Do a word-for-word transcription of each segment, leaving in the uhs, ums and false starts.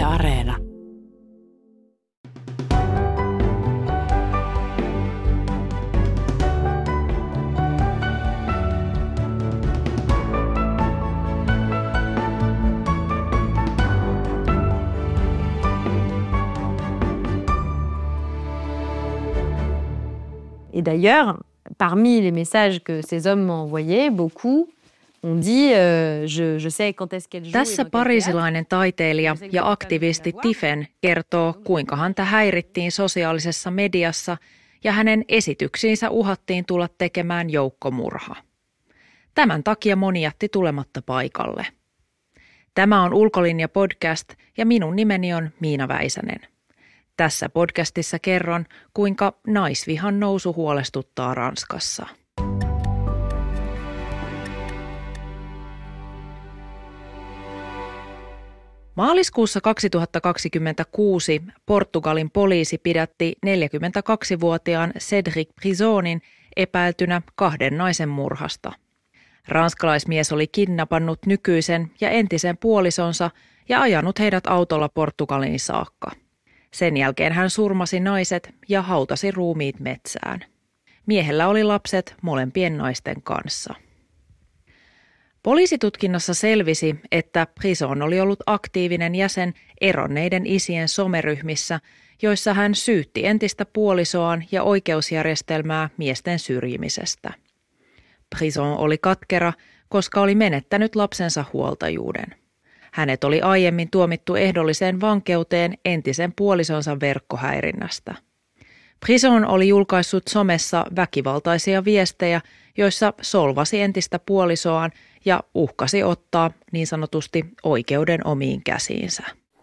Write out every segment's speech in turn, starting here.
Areena. Et d'ailleurs, parmi les messages que ces hommes m'ont envoyés, beaucoup on dit euh, je, je sais quand est-ce qu'elle joue. Tässä pariisilainen taiteilija ja aktivisti Tiffen kertoo, kuinka häntä häirittiin sosiaalisessa mediassa ja hänen esityksiinsä uhattiin tulla tekemään joukkomurha. Tämän takia moni jätti tulematta paikalle. Tämä on Ulkolinja podcast ja minun nimeni on Miina Väisänen. Tässä podcastissa kerron, kuinka naisvihan nousu huolestuttaa Ranskassa. Maaliskuussa kaksituhattakaksikymmentäkuusi Portugalin poliisi pidätti neljäkymmentäkaksivuotiaan Cédric Brisonin epäiltynä kahden naisen murhasta. Ranskalaismies oli kidnappannut nykyisen ja entisen puolisonsa ja ajanut heidät autolla Portugaliin saakka. Sen jälkeen hän surmasi naiset ja hautasi ruumiit metsään. Miehellä oli lapset molempien naisten kanssa. Poliisitutkinnassa selvisi, että Brison oli ollut aktiivinen jäsen eronneiden isien someryhmissä, joissa hän syytti entistä puolisoaan ja oikeusjärjestelmää miesten syrjimisestä. Brison oli katkera, koska oli menettänyt lapsensa huoltajuuden. Hänet oli aiemmin tuomittu ehdolliseen vankeuteen entisen puolisonsa verkkohäirinnästä. Brison oli julkaissut somessa väkivaltaisia viestejä, joissa solvasi entistä puolisoaan ja uhkasi ottaa niin sanotusti oikeuden omiin käsiinsä.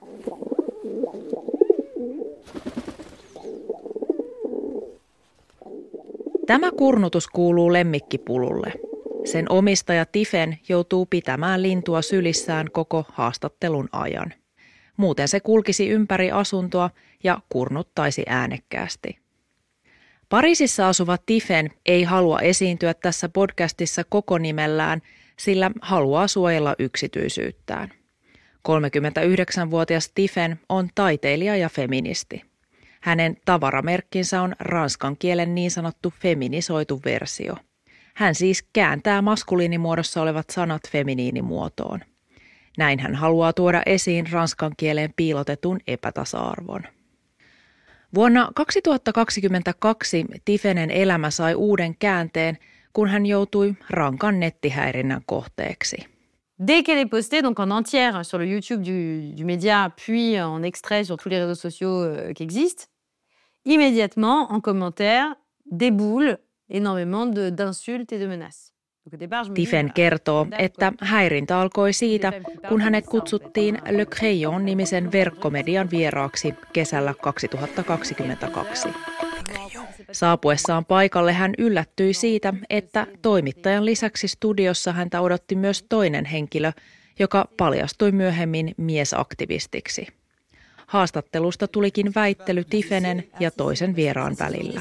Tämä kurnutus kuuluu lemmikkipululle. Sen omistaja Tiffen joutuu pitämään lintua sylissään koko haastattelun ajan. Muuten se kulkisi ympäri asuntoa ja kurnuttaisi äänekkäästi. Pariisissa asuva Tiffen ei halua esiintyä tässä podcastissa koko nimellään, sillä haluaa suojella yksityisyyttään. kolmekymmentäyhdeksänvuotias Tiffen on taiteilija ja feministi. Hänen tavaramerkkinsä on ranskan kielen niin sanottu feminisoitu versio. Hän siis kääntää maskuliinimuodossa olevat sanat feminiinimuotoon. Näin hän haluaa tuoda esiin ranskan kieleen piilotetun epätasa-arvon. Vuonna kaksituhattakaksikymmentäkaksi Tiffenen elämä sai uuden käänteen, kun hän joutui rankan nettihäirinnän kohteeksi. Dès qu'elle est postée donc en entière sur le YouTube du, du média, puis en extrait sur tous les réseaux sociaux euh, qui existent, immédiatement en commentaire déboule énormément de, d'insultes et de menaces. Tiffen kertoo, että häirintä alkoi siitä, kun hänet kutsuttiin Le Crayon-nimisen verkkomedian vieraaksi kesällä kaksituhattakaksikymmentäkaksi. Saapuessaan paikalle hän yllättyi siitä, että toimittajan lisäksi studiossa häntä odotti myös toinen henkilö, joka paljastui myöhemmin miesaktivistiksi. Haastattelusta tulikin väittely Tiffenen ja toisen vieraan välillä.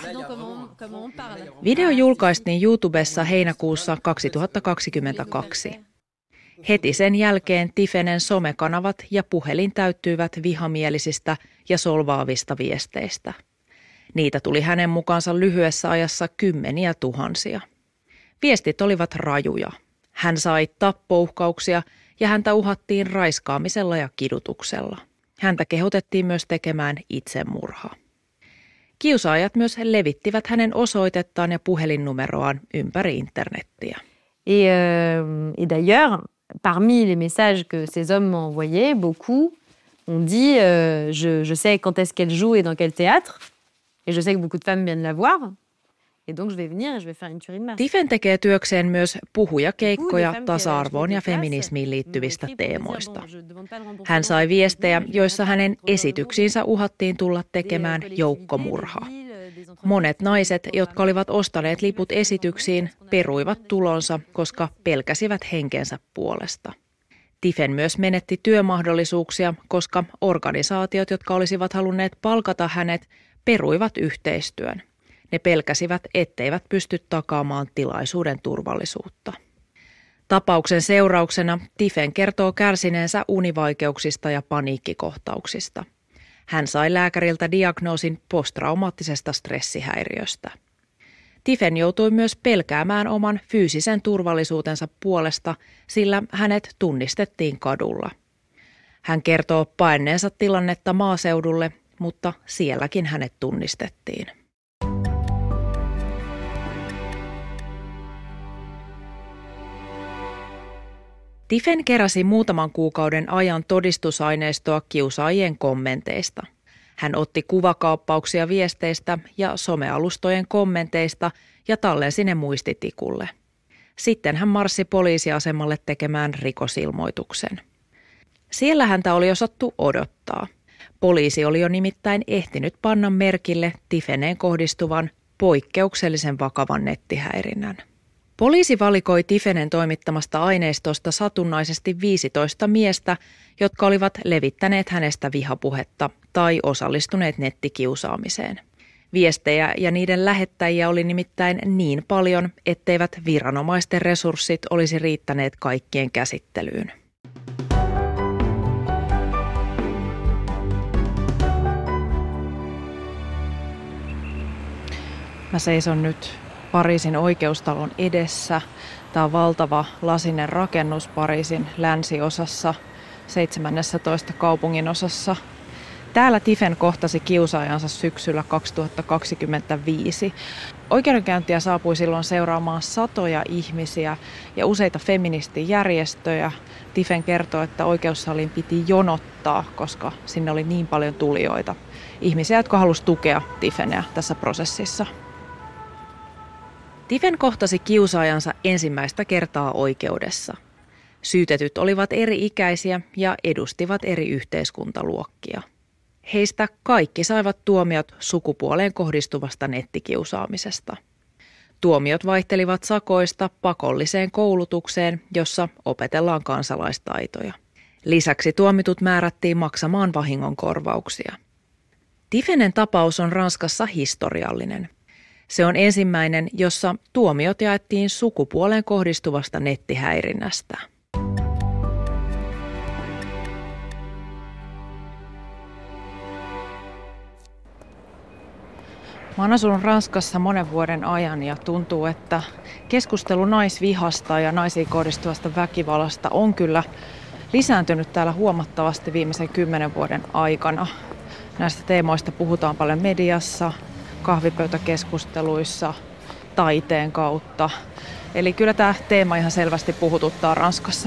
Video julkaistiin YouTubessa heinäkuussa kaksituhattakaksikymmentäkaksi. Heti sen jälkeen Tiffenen somekanavat ja puhelin täyttyivät vihamielisistä ja solvaavista viesteistä. Niitä tuli hänen mukaansa lyhyessä ajassa kymmeniä tuhansia. Viestit olivat rajuja. Hän sai tappouhkauksia ja häntä uhattiin raiskaamisella ja kidutuksella. Häntä kehotettiin myös tekemään itsemurha. Kiusaajat myös levittivät hänen osoitettaan ja puhelinnumeroaan ympäri internettiä. Et, euh, et d'ailleurs, parmi les messages que ces hommes m'ont envoyés, beaucoup on dit euh, je, je sais quand est-ce qu'elle joue et dans quel théâtre. Et je sais que beaucoup de femmes viennent la voir. Et donc je vais venir et je vais faire une tuerie de masse. Tiffen tekee työkseen myös puhujakeikkoja tasa-arvoon ja feminismiin liittyvistä teemoista. Hän sai viestejä, joissa hänen esityksiinsä uhattiin tulla tekemään joukkomurhaa. Monet naiset, jotka olivat ostaneet liput esityksiin, peruivat tulonsa, koska pelkäsivät henkensä puolesta. Tiffen myös menetti työmahdollisuuksia, koska organisaatiot, jotka olisivat halunneet palkata hänet, peruivat yhteistyön. Ne pelkäsivät, etteivät pysty takaamaan tilaisuuden turvallisuutta. Tapauksen seurauksena Tiffen kertoo kärsineensä univaikeuksista ja paniikkikohtauksista. Hän sai lääkäriltä diagnoosin posttraumaattisesta stressihäiriöstä. Tiffen joutui myös pelkäämään oman fyysisen turvallisuutensa puolesta, sillä hänet tunnistettiin kadulla. Hän kertoo paenneensa tilannetta maaseudulle, mutta sielläkin hänet tunnistettiin. Tiffen keräsi muutaman kuukauden ajan todistusaineistoa kiusaajien kommenteista. Hän otti kuvakaappauksia viesteistä ja somealustojen kommenteista ja tallensi ne muistitikulle. Sitten hän marssi poliisiasemalle tekemään rikosilmoituksen. Siellä häntä oli osattu odottaa. Poliisi oli jo nimittäin ehtinyt panna merkille Tiffeneen kohdistuvan poikkeuksellisen vakavan nettihäirinnän. Poliisi valikoi Tiffenen toimittamasta aineistosta satunnaisesti viisitoista miestä, jotka olivat levittäneet hänestä vihapuhetta tai osallistuneet nettikiusaamiseen. Viestejä ja niiden lähettäjiä oli nimittäin niin paljon, etteivät viranomaisten resurssit olisi riittäneet kaikkien käsittelyyn. Mä seison nyt Pariisin oikeustalon edessä. Tämä on valtava lasinen rakennus Pariisin länsiosassa, seitsemännentoista kaupungin osassa. Täällä Tiffen kohtasi kiusaajansa syksyllä kaksituhattakaksikymmentäviisi. Oikeudenkäyntiä saapui silloin seuraamaan satoja ihmisiä ja useita feministijärjestöjä. Tiffen kertoi, että oikeussaliin piti jonottaa, koska sinne oli niin paljon tulijoita. Ihmisiä, jotka halusivat tukea Tiffeneä tässä prosessissa. Tiffen kohtasi kiusaajansa ensimmäistä kertaa oikeudessa. Syytetyt olivat eri-ikäisiä ja edustivat eri yhteiskuntaluokkia. Heistä kaikki saivat tuomiot sukupuoleen kohdistuvasta nettikiusaamisesta. Tuomiot vaihtelivat sakoista pakolliseen koulutukseen, jossa opetellaan kansalaistaitoja. Lisäksi tuomitut määrättiin maksamaan vahingonkorvauksia. Tiffenen tapaus on Ranskassa historiallinen. Se on ensimmäinen, jossa tuomiot jaettiin sukupuoleen kohdistuvasta nettihäirinnästä. Mä oon asunut Ranskassa monen vuoden ajan ja tuntuu, että keskustelu naisvihasta ja naisiin kohdistuvasta väkivallasta on kyllä lisääntynyt täällä huomattavasti viimeisen kymmenen vuoden aikana. Näistä teemoista puhutaan paljon mediassa, kahvipöytäkeskusteluissa, taiteen kautta. Eli kyllä tämä teema ihan selvästi puhututtaa Ranskassa.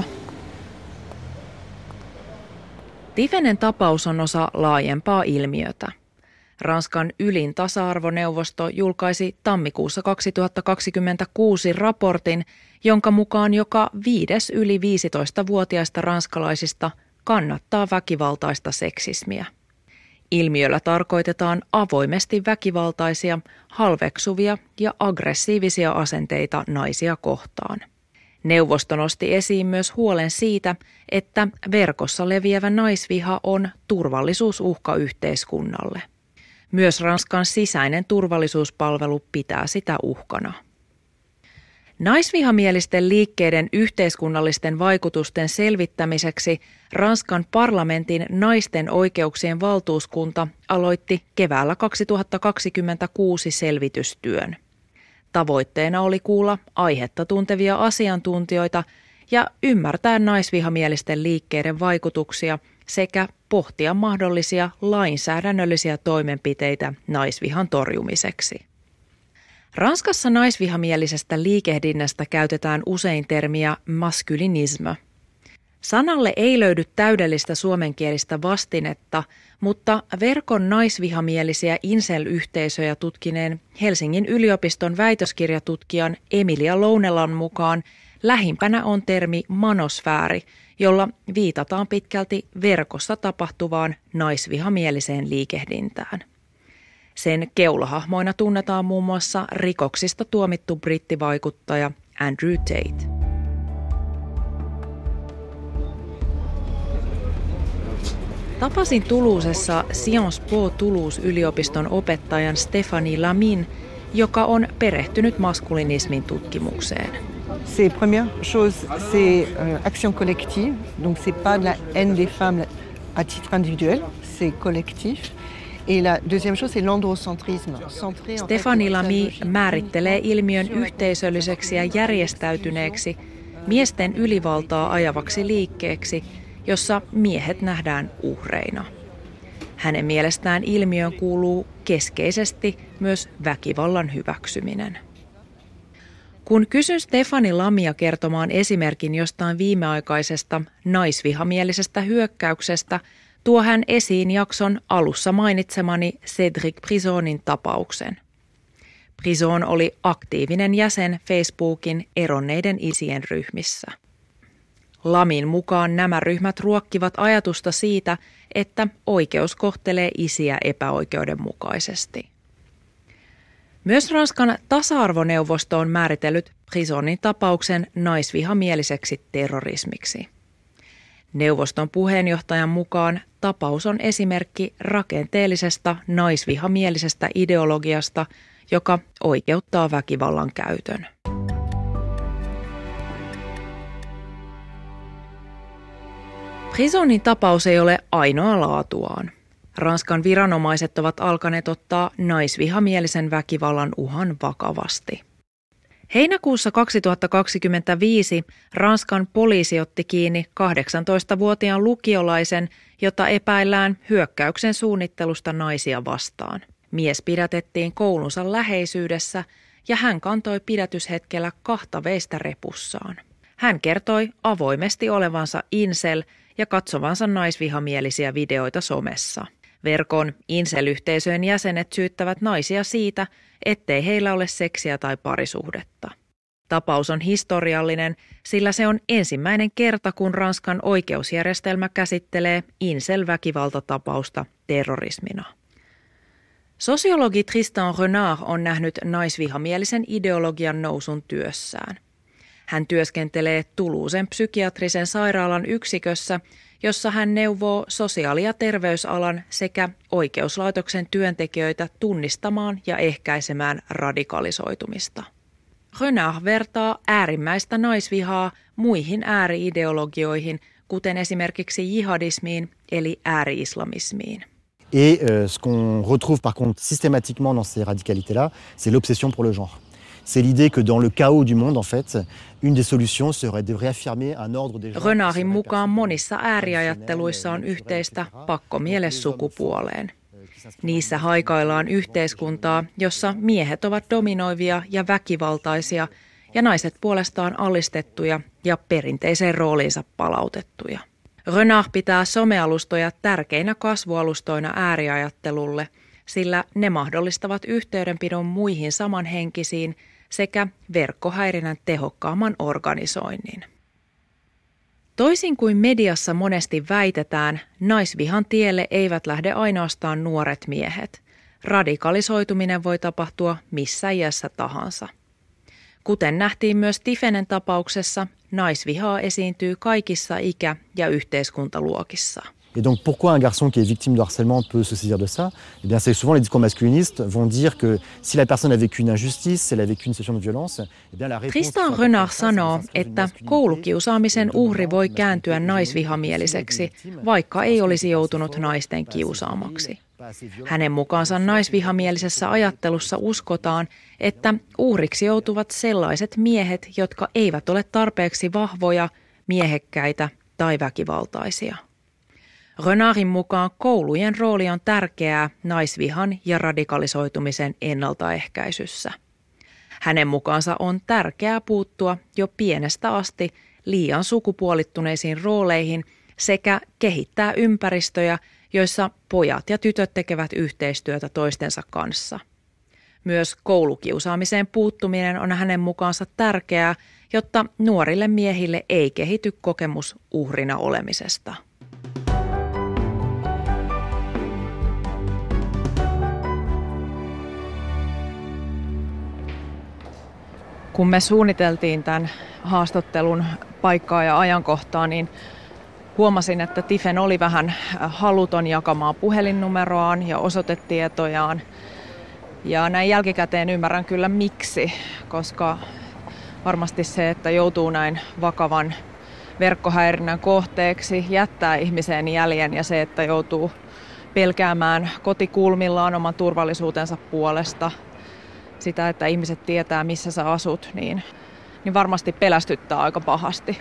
Tiffenen tapaus on osa laajempaa ilmiötä. Ranskan ylin tasa-arvoneuvosto julkaisi tammikuussa kaksituhattakaksikymmentäkuusi raportin, jonka mukaan joka viides yli viisitoistavuotiaista ranskalaisista kannattaa väkivaltaista seksismiä. Ilmiöllä tarkoitetaan avoimesti väkivaltaisia, halveksuvia ja aggressiivisia asenteita naisia kohtaan. Neuvosto nosti esiin myös huolen siitä, että verkossa leviävä naisviha on turvallisuusuhka yhteiskunnalle. Myös Ranskan sisäinen turvallisuuspalvelu pitää sitä uhkana. Naisvihamielisten liikkeiden yhteiskunnallisten vaikutusten selvittämiseksi Ranskan parlamentin naisten oikeuksien valtuuskunta aloitti keväällä kaksituhattakaksikymmentäkuusi selvitystyön. Tavoitteena oli kuulla aihetta tuntevia asiantuntijoita ja ymmärtää naisvihamielisten liikkeiden vaikutuksia sekä pohtia mahdollisia lainsäädännöllisiä toimenpiteitä naisvihan torjumiseksi. Ranskassa naisvihamielisestä liikehdinnästä käytetään usein termiä masculinisme. Sanalle ei löydy täydellistä suomenkielistä vastinetta, mutta verkon naisvihamielisiä incel-yhteisöjä tutkineen Helsingin yliopiston väitöskirjatutkijan Emilia Lounelan mukaan lähimpänä on termi manosfääri, jolla viitataan pitkälti verkossa tapahtuvaan naisvihamieliseen liikehdintään. Sen keulahahmoina tunnetaan muun muassa rikoksista tuomittu brittivaikuttaja Andrew Tate. Tapasin Toulousessa Sciences Po Toulouse-yliopiston opettajan Stéphanie Lamin, joka on perehtynyt maskulinismin tutkimukseen. C'est première chose, c'est euh, action collective. Donc c'est pas de la haine des femmes à titre individuel, c'est collectif. Et la deuxième chose, c'est l'androcentrisme. Stefani Lamy määrittelee ilmiön yhteisölliseksi ja järjestäytyneeksi miesten ylivaltaa ajavaksi liikkeeksi, jossa miehet nähdään uhreina. Hänen mielestään ilmiöön kuuluu keskeisesti myös väkivallan hyväksyminen. Kun kysyn Stefani Lamia kertomaan esimerkin jostain viimeaikaisesta naisvihamielisestä hyökkäyksestä, tuo hän esiin jakson alussa mainitsemani Cédric Prisonin tapauksen. Prison oli aktiivinen jäsen Facebookin eronneiden isien ryhmissä. Lamin mukaan nämä ryhmät ruokkivat ajatusta siitä, että oikeus kohtelee isiä epäoikeudenmukaisesti. Myös Ranskan tasa-arvoneuvosto on määritellyt Prisonin tapauksen naisvihamieliseksi terrorismiksi. Neuvoston puheenjohtajan mukaan tapaus on esimerkki rakenteellisesta naisvihamielisestä ideologiasta, joka oikeuttaa väkivallan käytön. Prisonin tapaus ei ole ainoa laatuaan. Ranskan viranomaiset ovat alkaneet ottaa naisvihamielisen väkivallan uhan vakavasti. Heinäkuussa kaksituhattakaksikymmentäviisi Ranskan poliisi otti kiinni kahdeksantoistavuotiaan lukiolaisen, jota epäillään hyökkäyksen suunnittelusta naisia vastaan. Mies pidätettiin koulunsa läheisyydessä ja hän kantoi pidätyshetkellä kahta veistä repussaan. Hän kertoi avoimesti olevansa incel ja katsovansa naisvihamielisiä videoita somessa. Verkon incel-yhteisöjen jäsenet syyttävät naisia siitä, ettei heillä ole seksiä tai parisuhdetta. Tapaus on historiallinen, sillä se on ensimmäinen kerta, kun Ranskan oikeusjärjestelmä käsittelee incel-väkivaltatapausta terrorismina. Sosiologi Tristan Renard on nähnyt naisvihamielisen ideologian nousun työssään. Hän työskentelee Toulousen psykiatrisen sairaalan yksikössä, jossa hän neuvoo sosiaali- ja terveysalan sekä oikeuslaitoksen työntekijöitä tunnistamaan ja ehkäisemään radikalisoitumista. Renard vertaa äärimmäistä naisvihaa muihin ääri-ideologioihin, kuten esimerkiksi jihadismiin eli ääri-islamismiin. Et euh, ce qu'on retrouve par contre systématiquement dans ces radicalités-là, c'est l'obsession pour le genre. C'est l'idée que dans le chaos du monde, en fait, une des solutions serait de réaffirmer un ordre des genres. Renardin mukaan monissa ääriajatteluissa on yhteistä pakkomielle sukupuoleen. Niissä haikaillaan yhteiskuntaa, jossa miehet ovat dominoivia ja väkivaltaisia ja naiset puolestaan alistettuja ja perinteiseen rooliinsa palautettuja. Renard pitää somealustoja tärkeinä kasvualustoina ääriajattelulle, sillä ne mahdollistavat yhteydenpidon muihin samanhenkisiin sekä verkkohäirinnän tehokkaamman organisoinnin. Toisin kuin mediassa monesti väitetään, naisvihan tielle eivät lähde ainoastaan nuoret miehet. Radikalisoituminen voi tapahtua missä iässä tahansa. Kuten nähtiin myös Tiffenen tapauksessa, naisvihaa esiintyy kaikissa ikä- ja yhteiskuntaluokissa. Et donc pourquoi un garçon qui est victime de harcèlement peut se saisir de ça? Eh bien c'est souvent les discours masculinistes vont dire que si la personne a vécu une injustice, si elle a vécu une situation de violence, eh bien la réponse... Tristan Renard sanoo, että koulukiusaamisen uhri voi kääntyä naisvihamieliseksi, vaikka ei olisi joutunut naisten kiusaamaksi. Hänen mukaansa naisvihamielisessä ajattelussa uskotaan, että uhriksi joutuvat sellaiset miehet, jotka eivät ole tarpeeksi vahvoja, miehekkäitä tai väkivaltaisia. Renardin mukaan koulujen rooli on tärkeää naisvihan ja radikalisoitumisen ennaltaehkäisyssä. Hänen mukaansa on tärkeää puuttua jo pienestä asti liian sukupuolittuneisiin rooleihin sekä kehittää ympäristöjä, joissa pojat ja tytöt tekevät yhteistyötä toistensa kanssa. Myös koulukiusaamiseen puuttuminen on hänen mukaansa tärkeää, jotta nuorille miehille ei kehity kokemus uhrina olemisesta. Kun me suunniteltiin tämän haastattelun paikkaa ja ajankohtaa, niin huomasin, että Tiffen oli vähän haluton jakamaan puhelinnumeroaan ja osoitetietojaan. Ja näin jälkikäteen ymmärrän kyllä miksi, koska varmasti se, että joutuu näin vakavan verkkohäirinnän kohteeksi, jättää ihmiseen jäljen ja se, että joutuu pelkäämään kotikulmillaan oman turvallisuutensa puolesta. Sitä, että ihmiset tietää, missä sä asut, niin, niin varmasti pelästyttää aika pahasti.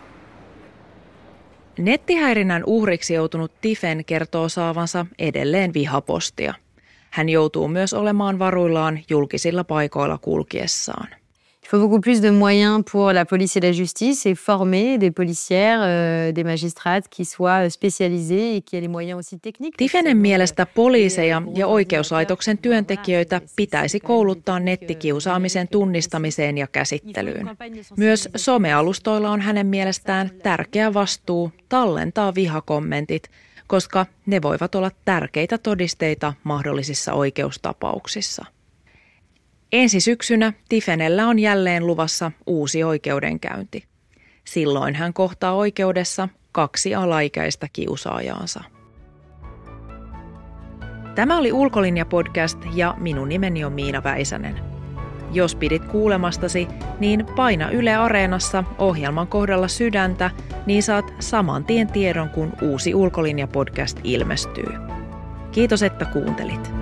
Nettihäirinnän uhriksi joutunut Tiffen kertoo saavansa edelleen vihapostia. Hän joutuu myös olemaan varuillaan julkisilla paikoilla kulkiessaan. Il faut beaucoup plus de moyens pour la police et la justice et former des policières, euh, des magistrats qui soient spécialisés et qui aient les moyens aussi techniques. Tiffenen mielestä poliiseja ja oikeuslaitoksen työntekijöitä pitäisi kouluttaa nettikiusaamisen tunnistamiseen ja käsittelyyn. Myös somealustoilla on hänen mielestään tärkeä vastuu tallentaa vihakommentit, koska ne voivat olla tärkeitä todisteita mahdollisissa oikeustapauksissa. Ensi syksynä Tiffenellä on jälleen luvassa uusi oikeudenkäynti. Silloin hän kohtaa oikeudessa kaksi alaikäistä kiusaajaansa. Tämä oli Ulkolinja-podcast ja minun nimeni on Miina Väisänen. Jos pidit kuulemastasi, niin paina Yle Areenassa ohjelman kohdalla sydäntä, niin saat saman tien tiedon, kun uusi Ulkolinja-podcast ilmestyy. Kiitos, että kuuntelit.